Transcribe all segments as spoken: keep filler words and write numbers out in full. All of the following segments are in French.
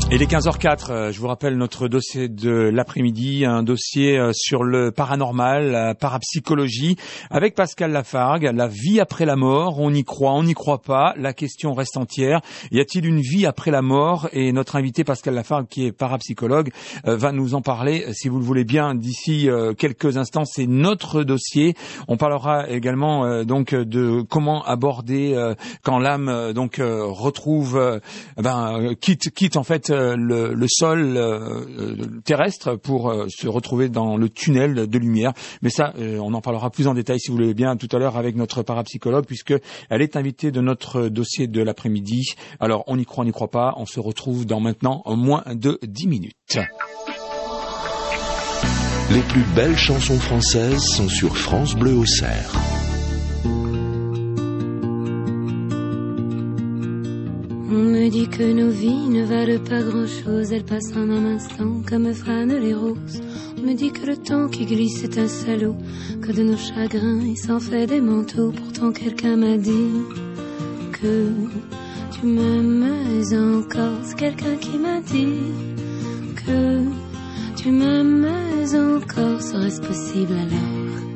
Et les quinze heures quatre, je vous rappelle notre dossier de l'après-midi, un dossier sur le paranormal, la parapsychologie, avec Pascal Lafargue, la vie après la mort, on y croit, on n'y croit pas, la question reste entière. Y a-t-il une vie après la mort? Et notre invité Pascal Lafargue, qui est parapsychologue, va nous en parler, si vous le voulez bien, d'ici quelques instants. C'est notre dossier. On parlera également donc de comment aborder quand l'âme donc retrouve, ben quitte quitte en fait Le, le sol euh, terrestre pour euh, se retrouver dans le tunnel de lumière. Mais ça, euh, on en parlera plus en détail, si vous voulez bien, tout à l'heure avec notre parapsychologue, puisque elle est invitée de notre dossier de l'après-midi. Alors, on y croit, on n'y croit pas. On se retrouve dans maintenant en moins de dix minutes. Les plus belles chansons françaises sont sur France Bleu Auxerre. On me dit que nos vies ne valent pas grand-chose, elles passent en un instant comme fanent les roses. On me dit que le temps qui glisse est un salaud, que de nos chagrins il s'en fait des manteaux. Pourtant quelqu'un m'a dit que tu m'aimes encore. C'est quelqu'un qui m'a dit que tu m'aimes encore. Serait-ce possible alors?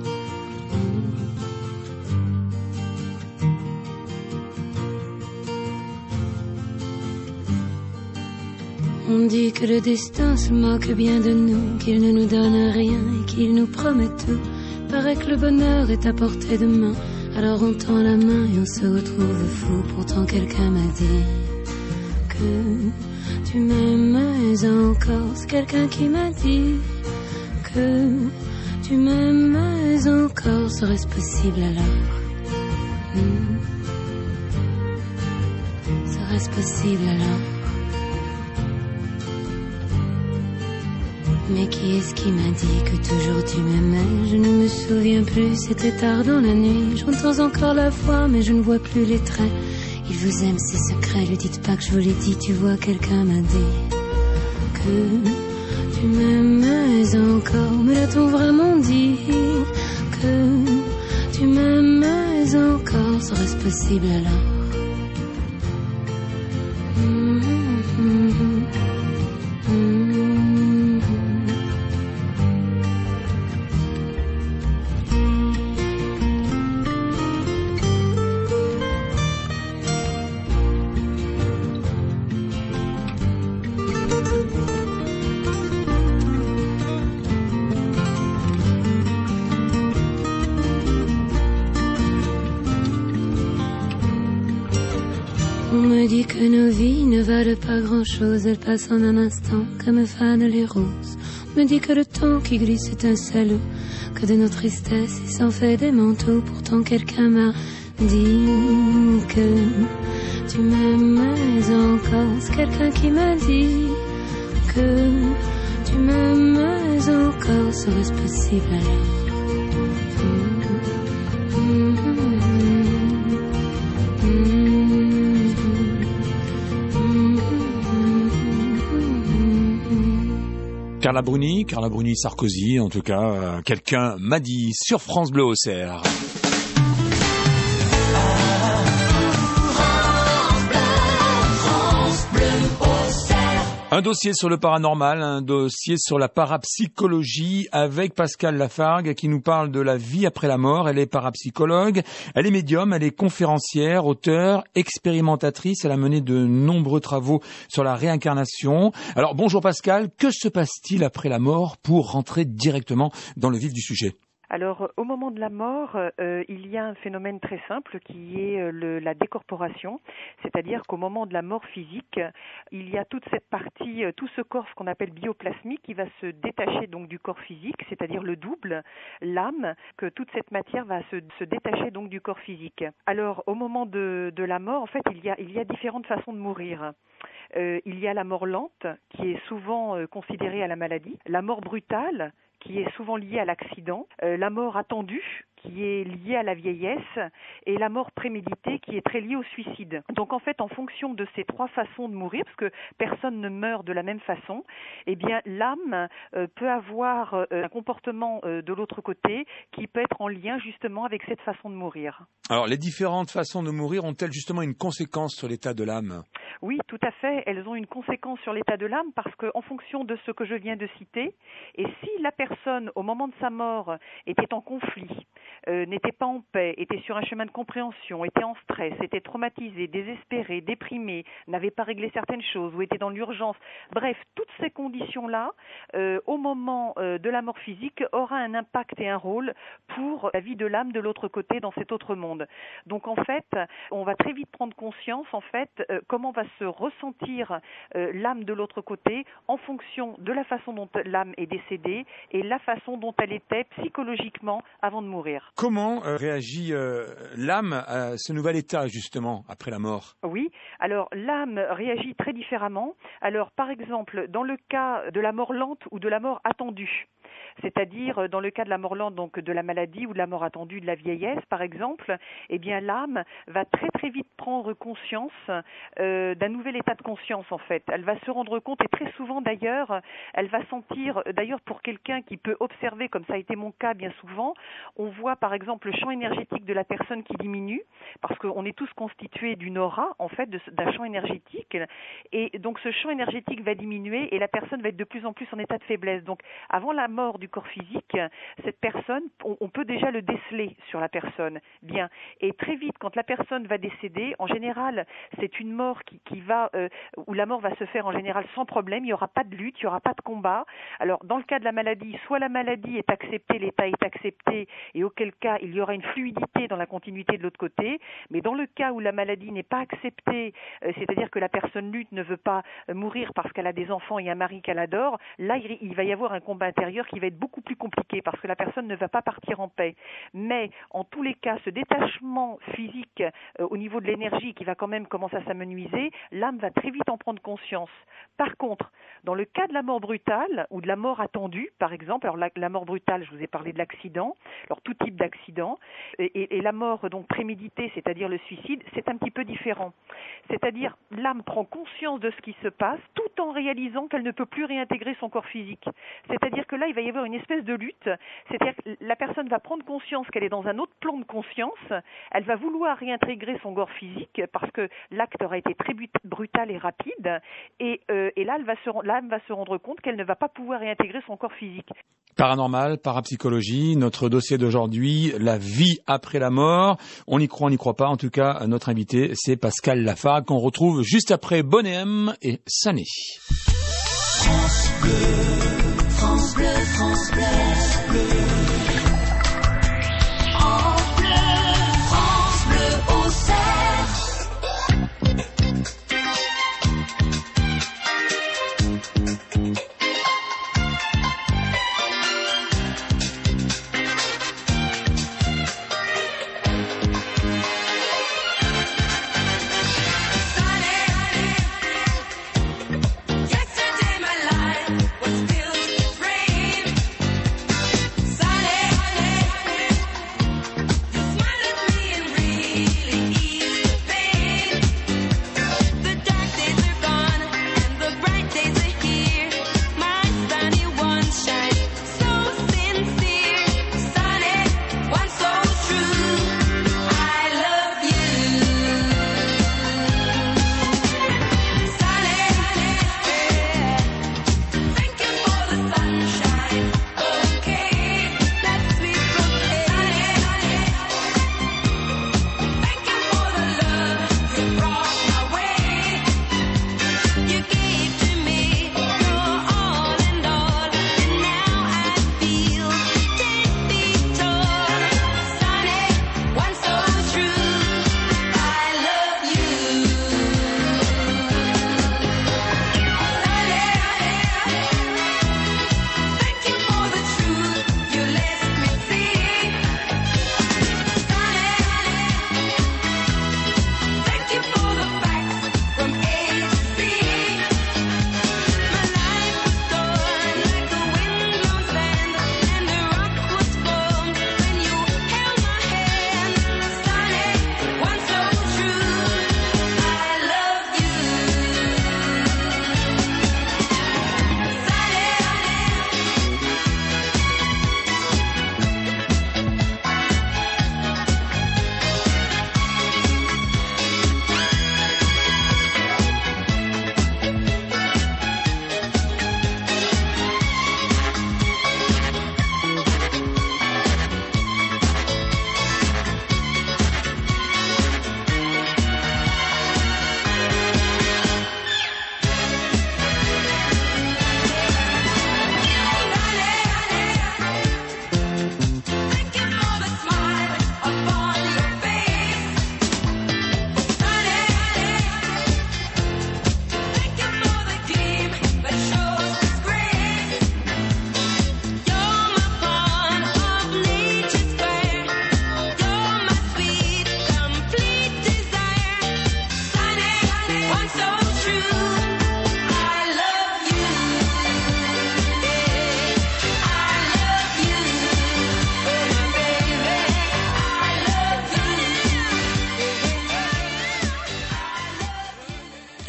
On dit que le destin se moque bien de nous, qu'il ne nous donne rien et qu'il nous promet tout. Paraît que le bonheur est à portée de main, alors on tend la main et on se retrouve fou. Pourtant quelqu'un m'a dit que tu m'aimes encore. C'est quelqu'un qui m'a dit que tu m'aimes encore. Serait-ce possible alors? hmm. Serait-ce possible alors? Mais qui est-ce qui m'a dit que toujours tu m'aimais? Je ne me souviens plus, c'était tard dans la nuit. J'entends encore la voix, mais je ne vois plus les traits. Il vous aime, c'est secret, lui dites pas que je vous l'ai dit. Tu vois, quelqu'un m'a dit que tu m'aimais encore. Me l'a-t-on vraiment dit que tu m'aimais encore? Serait-ce possible alors? On me dit que nos vies ne valent pas grand-chose, elles passent en un instant comme fanent les roses. On me dit que le temps qui glisse est un salaud, que de nos tristesses il s'en fait des manteaux. Pourtant quelqu'un m'a dit que tu m'aimais encore. C'est quelqu'un qui m'a dit que tu m'aimais encore. Serait-ce possible alors? mmh, mmh, mmh. Carla Bruni, Carla Bruni Sarkozy, en tout cas, euh, quelqu'un m'a dit sur France Bleu Auxerre. Un dossier sur le paranormal, un dossier sur la parapsychologie avec Pascal Lafargue qui nous parle de la vie après la mort. Elle est parapsychologue, elle est médium, elle est conférencière, auteure, expérimentatrice. Elle a mené de nombreux travaux sur la réincarnation. Alors bonjour Pascal, que se passe-t-il après la mort pour rentrer directement dans le vif du sujet ? Alors, au moment de la mort, euh, il y a un phénomène très simple qui est euh, le, la décorporation, c'est-à-dire qu'au moment de la mort physique, il y a toute cette partie, euh, tout ce corps, ce qu'on appelle bioplasmique, qui va se détacher donc du corps physique, c'est-à-dire le double, l'âme, que toute cette matière va se, se détacher donc du corps physique. Alors, au moment de, de la mort, en fait, il y a, il y a différentes façons de mourir. Euh, il y a la mort lente, qui est souvent euh, considérée à la maladie, la mort brutale, qui est souvent liée à l'accident, euh, la mort attendue, qui est liée à la vieillesse et la mort préméditée qui est très liée au suicide. Donc en fait, en fonction de ces trois façons de mourir, parce que personne ne meurt de la même façon, eh bien l'âme euh, peut avoir euh, un comportement euh, de l'autre côté qui peut être en lien justement avec cette façon de mourir. Alors les différentes façons de mourir ont-elles justement une conséquence sur l'état de l'âme ? Oui, tout à fait. Elles ont une conséquence sur l'état de l'âme parce qu'en fonction de ce que je viens de citer, et si la personne, au moment de sa mort, était en conflit, euh, n'était pas en paix, était sur un chemin de compréhension, était en stress, était traumatisée, désespérée, déprimée, n'avait pas réglé certaines choses ou était dans l'urgence, bref, toutes ces conditions-là, euh, au moment euh, de la mort physique, aura un impact et un rôle pour la vie de l'âme de l'autre côté dans cet autre monde. Donc en fait, on va très vite prendre conscience, en fait, euh, comment va se ressentir euh, l'âme de l'autre côté en fonction de la façon dont l'âme est décédée et la façon dont elle était psychologiquement avant de mourir. Comment euh, réagit euh, l'âme à ce nouvel état, justement, après la mort ? Oui, alors l'âme réagit très différemment. Alors par exemple, dans le cas de la mort lente ou de la mort attendue, c'est-à-dire dans le cas de la mort lente, donc de la maladie ou de la mort attendue de la vieillesse, par exemple, eh bien l'âme va très très vite prendre conscience euh, d'un nouvel état de conscience en fait. Elle va se rendre compte et très souvent d'ailleurs, elle va sentir, d'ailleurs pour quelqu'un qui peut observer, comme ça a été mon cas bien souvent, on voit par exemple le champ énergétique de la personne qui diminue, parce qu'on est tous constitués d'une aura en fait, de, d'un champ énergétique, et donc ce champ énergétique va diminuer et la personne va être de plus en plus en état de faiblesse. Donc avant la mort du corps physique, cette personne, on, on peut déjà le déceler sur la personne. Bien. Et très vite, quand la personne va décéder, en général, c'est une mort qui, qui va, euh, où la mort va se faire en général sans problème. Il n'y aura pas de lutte, il n'y aura pas de combat. Alors, dans le cas de la maladie, soit la maladie est acceptée, l'état est accepté, et auquel cas il y aura une fluidité dans la continuité de l'autre côté. Mais dans le cas où la maladie n'est pas acceptée, euh, c'est-à-dire que la personne lutte, ne veut pas euh, mourir parce qu'elle a des enfants et un mari qu'elle adore, là, il, il va y avoir un combat intérieur qui va être beaucoup plus compliqué parce que la personne ne va pas partir en paix. Mais en tous les cas, ce détachement physique euh, au niveau de l'énergie qui va quand même commencer à s'amenuiser, l'âme va très vite en prendre conscience. Par contre, dans le cas de la mort brutale ou de la mort attendue, par exemple, alors la, la mort brutale, je vous ai parlé de l'accident, alors tout type d'accident, et, et, et la mort donc préméditée, c'est-à-dire le suicide, c'est un petit peu différent. C'est-à-dire l'âme prend conscience de ce qui se passe tout en réalisant qu'elle ne peut plus réintégrer son corps physique. C'est-à-dire que là, il va y avoir une espèce de lutte, c'est-à-dire que la personne va prendre conscience qu'elle est dans un autre plan de conscience, elle va vouloir réintégrer son corps physique parce que l'acte aura été très brutal et rapide, et, euh, et là, elle va se, l'âme va se rendre compte qu'elle ne va pas pouvoir réintégrer son corps physique. Paranormal, parapsychologie, notre dossier d'aujourd'hui, la vie après la mort. On y croit, on n'y croit pas. En tout cas, notre invité, c'est Pascal Lafargue, qu'on retrouve juste après Bonnet-M et Sané. France Bleu, France Bleu, France Bleu, France Bleu. En bleu, France Bleu au cerf. Sunny.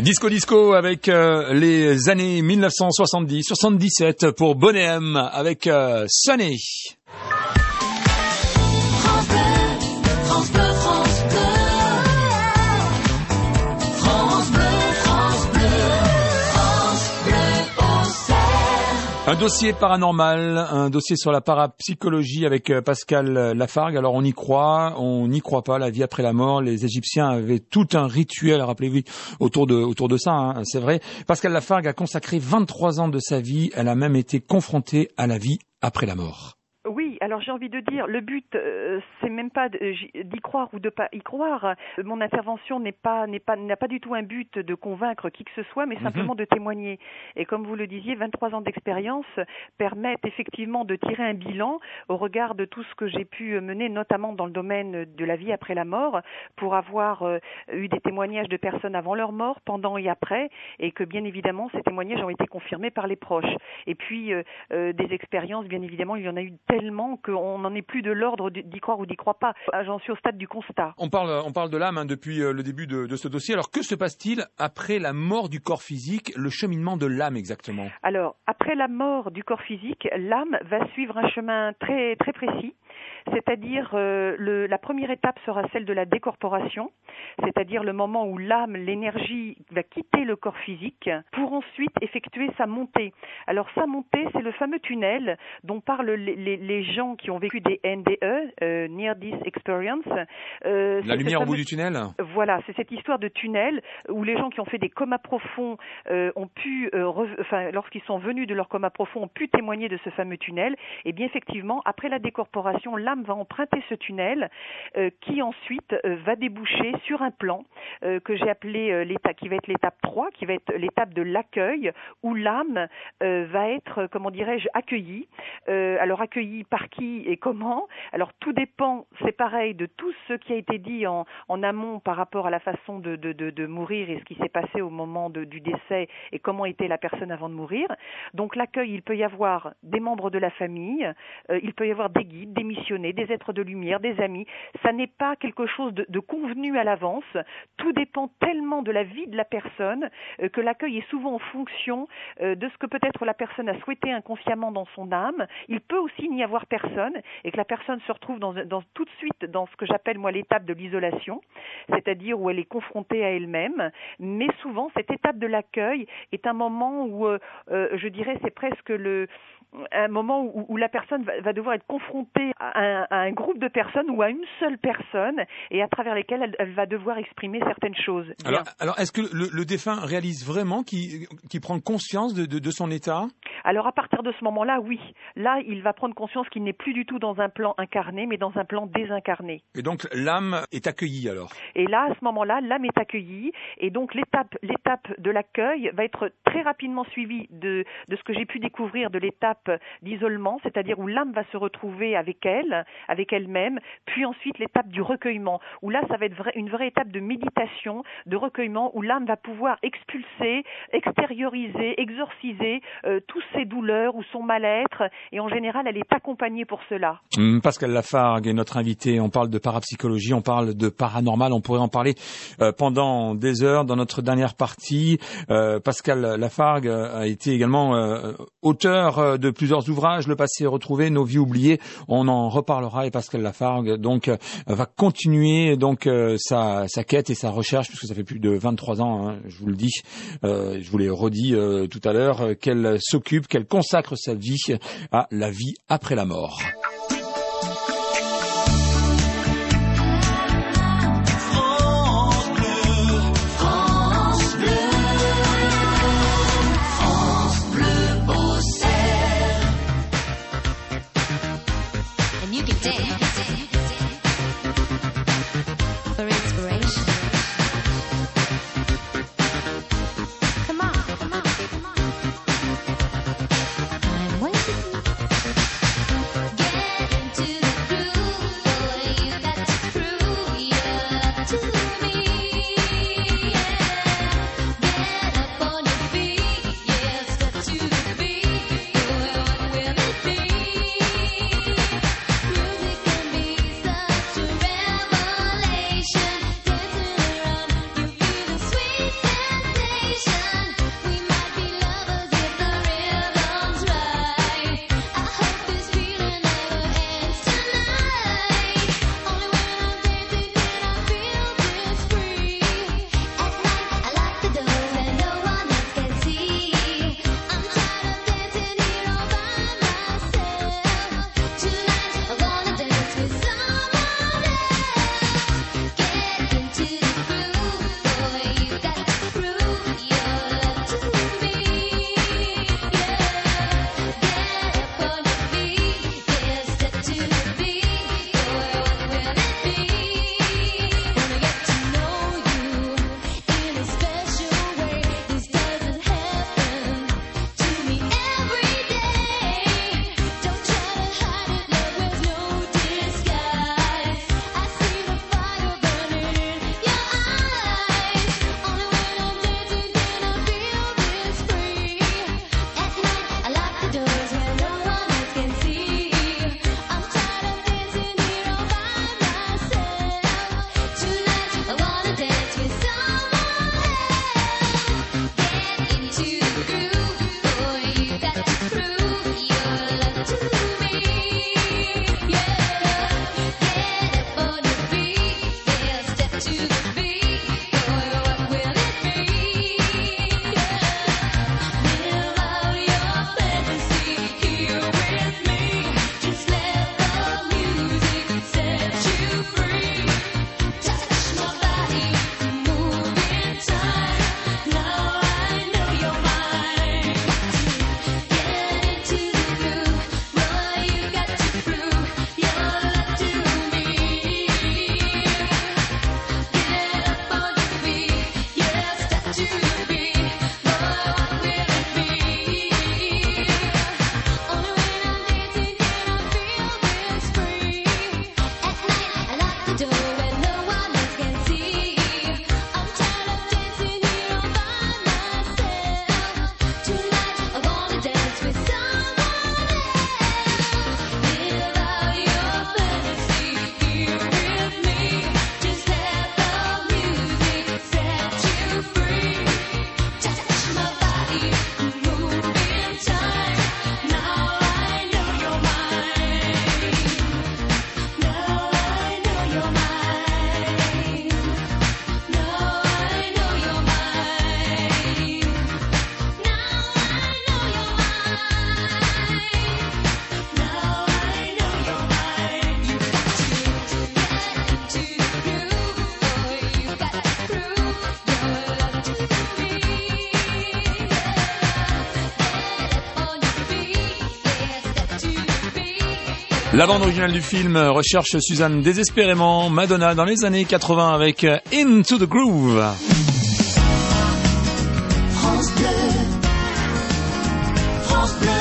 Disco Disco avec euh, les années mille neuf cent soixante-dix, soixante-dix-sept pour Bonnet M avec euh, Sunny. France Bleu, France Bleu, France Bleu. France Bleu, France Bleu, France Bleu au cerf. Un dossier paranormal, un dossier sur la parapsychologie avec euh, Pascal Lafargue. Alors on y croit, on n'y croit pas, la vie après la mort. Les Égyptiens avaient tout un rituel, rappelez-vous, autour de, autour de ça, hein, c'est vrai. Pascal Lafargue a consacré vingt-trois ans de sa vie, elle a même été confrontée à la vie après la mort. Oui, alors j'ai envie de dire, le but, euh, c'est même pas d'y croire ou de pas y croire. Mon intervention n'est pas, n'est pas, n'a pas du tout un but de convaincre qui que ce soit, mais simplement mm-hmm. de témoigner. Et comme vous le disiez, vingt-trois ans d'expérience permettent effectivement de tirer un bilan au regard de tout ce que j'ai pu mener, notamment dans le domaine de la vie après la mort, pour avoir euh, eu des témoignages de personnes avant leur mort, pendant et après, et que bien évidemment ces témoignages ont été confirmés par les proches. Et puis euh, euh, des expériences, bien évidemment, il y en a eu tellement qu'on n'en est plus de l'ordre d'y croire ou d'y croire pas. J'en suis au stade du constat. On parle, on parle de l'âme hein, depuis le début de, de ce dossier. Alors que se passe-t-il après la mort du corps physique, le cheminement de l'âme exactement? Alors, après la mort du corps physique, l'âme va suivre un chemin très, très précis. C'est-à-dire, euh, le, la première étape sera celle de la décorporation, c'est-à-dire le moment où l'âme, l'énergie va quitter le corps physique pour ensuite effectuer sa montée. Alors sa montée, c'est le fameux tunnel dont parlent les, les, les gens qui ont vécu des N D E, euh, Near Death Experience. Euh, la lumière fameux... au bout du tunnel. Voilà, c'est cette histoire de tunnel où les gens qui ont fait des comas profonds euh, ont pu, euh, re... enfin, lorsqu'ils sont venus de leur coma profond, ont pu témoigner de ce fameux tunnel. Et bien effectivement, après la décorporation, l'âme va emprunter ce tunnel euh, qui ensuite euh, va déboucher sur un plan euh, que j'ai appelé euh, l'étape, qui va être l'étape trois, qui va être l'étape de l'accueil, où l'âme euh, va être, comment dirais-je, accueillie. Euh, alors accueillie par qui et comment? Alors tout dépend, c'est pareil, de tout ce qui a été dit en, en amont par rapport à la façon de, de, de, de mourir et ce qui s'est passé au moment de, du décès et comment était la personne avant de mourir. Donc l'accueil, il peut y avoir des membres de la famille, euh, il peut y avoir des guides, des missionnaires, des êtres de lumière, des amis. Ça n'est pas quelque chose de, de convenu à l'avance. Tout dépend tellement de la vie de la personne euh, que l'accueil est souvent en fonction euh, de ce que peut-être la personne a souhaité inconsciemment dans son âme. Il peut aussi n'y avoir personne et que la personne se retrouve dans, dans, tout de suite dans ce que j'appelle moi l'étape de l'isolation, c'est-à-dire où elle est confrontée à elle-même. Mais souvent, cette étape de l'accueil est un moment où, euh, euh, je dirais, c'est presque le un moment où, où la personne va, va devoir être confrontée à un, à un groupe de personnes ou à une seule personne et à travers lesquelles elle, elle va devoir exprimer certaines choses. Alors, alors est-ce que le, le défunt réalise vraiment qu'il, qu'il prend conscience de, de, de son état? Alors à partir de ce moment-là, oui. Là, il va prendre conscience qu'il n'est plus du tout dans un plan incarné, mais dans un plan désincarné. Et donc l'âme est accueillie alors? Et là, à ce moment-là, l'âme est accueillie et donc l'étape, l'étape de l'accueil va être très rapidement suivie de, de ce que j'ai pu découvrir de l'étape d'isolement, c'est-à-dire où l'âme va se retrouver avec elle, avec elle-même, puis ensuite l'étape du recueillement, où là ça va être vrai, une vraie étape de méditation, de recueillement, où l'âme va pouvoir expulser, extérioriser, exorciser euh, tous ses douleurs ou son mal-être, et en général elle est accompagnée pour cela. Mmh, Pascal Lafargue est notre invité, on parle de parapsychologie, on parle de paranormal, on pourrait en parler euh, pendant des heures dans notre dernière partie. Euh, Pascal Lafargue a été également euh, auteur de plusieurs ouvrages, Le passé retrouvé, Nos vies oubliées. On en reparlera et Pascal Lafargue donc euh, va continuer donc euh, sa, sa quête et sa recherche puisque ça fait plus de vingt-trois ans, hein, je vous le dis, euh, je vous l'ai redit euh, tout à l'heure, euh, qu'elle s'occupe, qu'elle consacre sa vie à la vie après la mort. Get La bande originale du film recherche Suzanne désespérément Madonna dans les années quatre-vingts avec Into the Groove. France Bleu, France Bleu,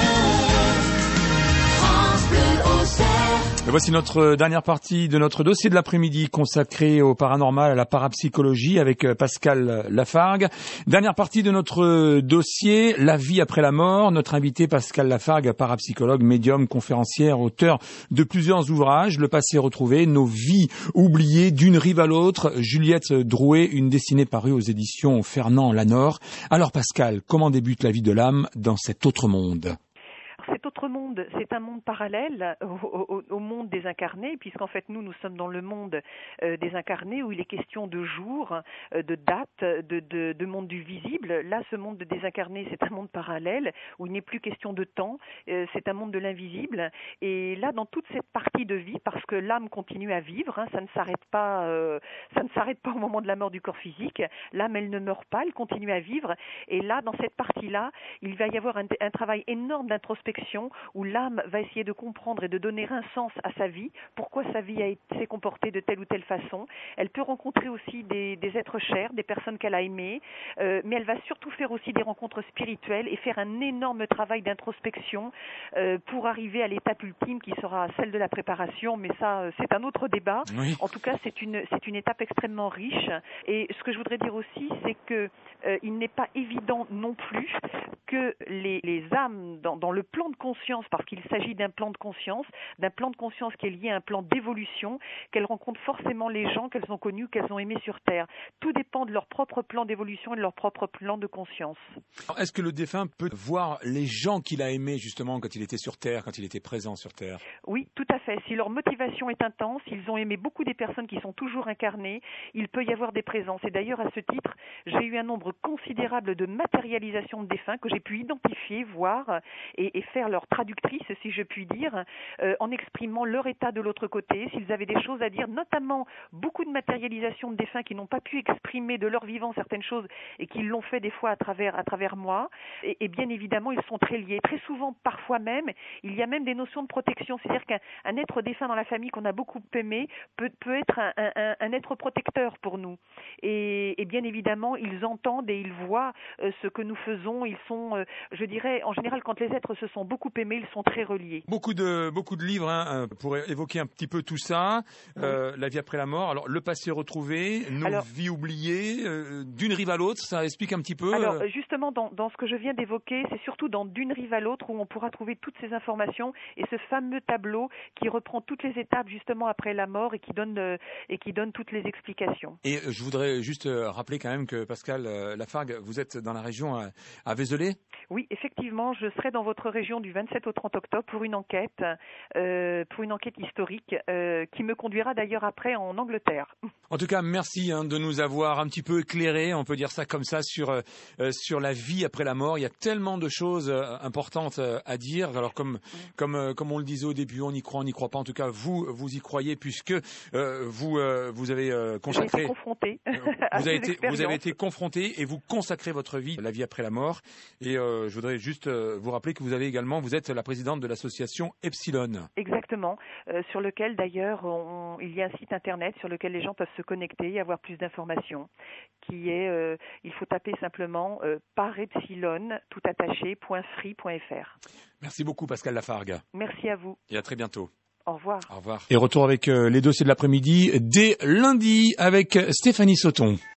France Bleu Auxerre. Et voici notre dernière partie de notre dossier de l'après-midi consacré au paranormal, à la parapsychologie avec Pascal Lafargue. Dernière partie de notre dossier, la vie après la mort. Notre invité Pascal Lafargue, parapsychologue, médium, conférencière, auteur de plusieurs ouvrages. Le passé retrouvé, nos vies oubliées d'une rive à l'autre. Juliette Drouet, une dessinée parue aux éditions Fernand Lanor. Alors Pascal, comment débute la vie de l'âme dans cet autre monde ? Cet autre monde, c'est un monde parallèle au, au, au monde des incarnés, puisqu'en fait nous, nous sommes dans le monde euh, des incarnés où il est question de jour, euh, de date, de, de, de monde du visible. Là, ce monde des incarnés, c'est un monde parallèle où il n'est plus question de temps, euh, c'est un monde de l'invisible. Et là, dans toute cette partie de vie, parce que l'âme continue à vivre, hein, ça ne s'arrête pas, euh, ça ne s'arrête pas au moment de la mort du corps physique. L'âme, elle ne meurt pas, elle continue à vivre. Et là, dans cette partie-là, il va y avoir un, un travail énorme d'introspection où l'âme va essayer de comprendre et de donner un sens à sa vie, pourquoi sa vie a été, s'est comportée de telle ou telle façon. Elle peut rencontrer aussi des, des êtres chers, des personnes qu'elle a aimées, euh, mais elle va surtout faire aussi des rencontres spirituelles et faire un énorme travail d'introspection euh, pour arriver à l'étape ultime qui sera celle de la préparation, mais ça, euh, c'est un autre débat. Oui. En tout cas, c'est une, c'est une étape extrêmement riche. Et ce que je voudrais dire aussi, c'est que euh, il n'est pas évident non plus que les, les âmes, dans, dans le plan de conscience, parce qu'il s'agit d'un plan de conscience, d'un plan de conscience qui est lié à un plan d'évolution, qu'elles rencontrent forcément les gens qu'elles ont connus, qu'elles ont aimés sur Terre. Tout dépend de leur propre plan d'évolution et de leur propre plan de conscience. Alors, est-ce que le défunt peut voir les gens qu'il a aimés justement quand il était sur Terre, quand il était présent sur Terre ? Oui, tout à fait. Si leur motivation est intense, ils ont aimé beaucoup des personnes qui sont toujours incarnées, il peut y avoir des présences. Et d'ailleurs, à ce titre, j'ai eu un nombre considérable de matérialisations de défunts que j'ai pu identifier, voir et, et faire leur traductrice, si je puis dire, euh, en exprimant leur état de l'autre côté, s'ils avaient des choses à dire, notamment beaucoup de matérialisations de défunts qui n'ont pas pu exprimer de leur vivant certaines choses et qui l'ont fait des fois à travers, à travers moi. Et, et bien évidemment, ils sont très liés. Très souvent, parfois même, il y a même des notions de protection. C'est-à-dire qu'un un être défunt dans la famille qu'on a beaucoup aimé peut, peut être un, un, un être protecteur pour nous. Et, et bien évidemment, ils entendent et ils voient euh, ce que nous faisons. Ils sont, euh, je dirais, en général, quand les êtres se sont beaucoup aimés, ils sont très reliés. Beaucoup de beaucoup de livres hein, pour évoquer un petit peu tout ça. Euh, oui. La vie après la mort. Alors le passé retrouvé, nos Alors, vies oubliées, euh, d'une rive à l'autre. Ça explique un petit peu. Alors euh... justement, dans, dans ce que je viens d'évoquer, c'est surtout dans d'une rive à l'autre où on pourra trouver toutes ces informations et ce fameux tableau qui reprend toutes les étapes justement après la mort et qui donne euh, et qui donne toutes les explications. Et euh, je voudrais juste euh, rappeler quand même que Pascal euh, Lafargue, vous êtes dans la région à, à Vézelay. Oui, effectivement, je serai dans votre région du vingt-sept au trente octobre pour une enquête, euh, pour une enquête historique euh, qui me conduira d'ailleurs après en Angleterre. En tout cas, merci hein, de nous avoir un petit peu éclairé, on peut dire ça comme ça, sur euh, sur la vie après la mort. Il y a tellement de choses euh, importantes euh, à dire. Alors comme oui. comme euh, comme on le disait au début, on y croit, on n'y croit pas. En tout cas, vous vous y croyez puisque euh, vous euh, vous avez euh, consacré. J'ai été confronté. vous avez été vous avez été confronté et vous consacrez votre vie à la vie après la mort. Et euh, je voudrais juste euh, vous rappeler que vous avez également, vous êtes la présidente de l'association Epsilon. Exactement, euh, sur lequel d'ailleurs on, il y a un site internet sur lequel les gens peuvent se connecter et avoir plus d'informations, qui est, euh, il faut taper simplement euh, par epsilon tout attaché point free point fr. Merci beaucoup Pascal Lafargue. Merci à vous. Et à très bientôt. Au revoir. Au revoir. Et retour avec euh, les dossiers de l'après-midi dès lundi avec Stéphanie Sauton.